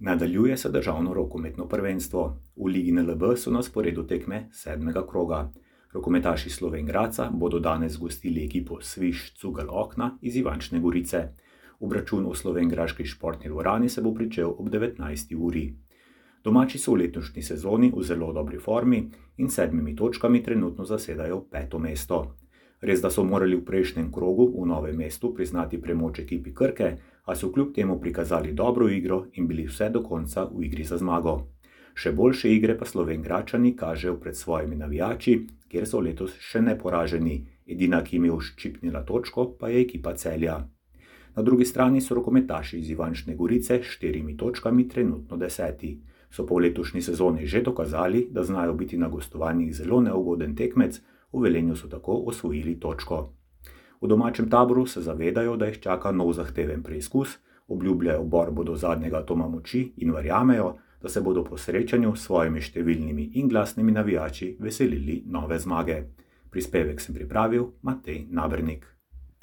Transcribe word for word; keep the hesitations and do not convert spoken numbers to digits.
Nadaljuje se državno rokometno prvenstvo. V Ligi N L B so na sporedu tekme sedmega kroga. Rokometaši Slovenj Gradca bodo danes gostili ekipo Sviš Cugel Okna iz Ivančne Gorice. Obračun v slovenjgraški športni dvorani se bo pričel ob devetnajsti uri. Domači so v letošnji sezoni v zelo dobri formi in s sedmimi točkami trenutno zasedajo peto mesto. Res, da so morali v prejšnjem krogu v Novem mestu priznati premoč ekipi Krke, a so kljub temu prikazali dobro igro in bili vse do konca v igri za zmago. Še boljše igre pa Slovenjgračani kažejo pred svojimi navijači, kjer so letos še neporaženi. Edina, ki jim je uščipnila točko, pa je ekipa Celja. Na drugi strani so rokometaši iz Ivančne Gorice s štirimi točkami trenutno deseti. So pa v letošnji sezoni že dokazali, da znajo biti na gostovanjih zelo neugoden tekmec, v Velenju so tako osvojili točko. V domačem taboru se zavedajo, da jih čaka nov zahteven preizkus, obljubljajo borbo do zadnjega atoma moči in verjamejo, da se bodo po srečanju s svojimi številnimi in glasnimi navijači veselili nove zmage. Prispevek sem pripravil Matej Nabernik.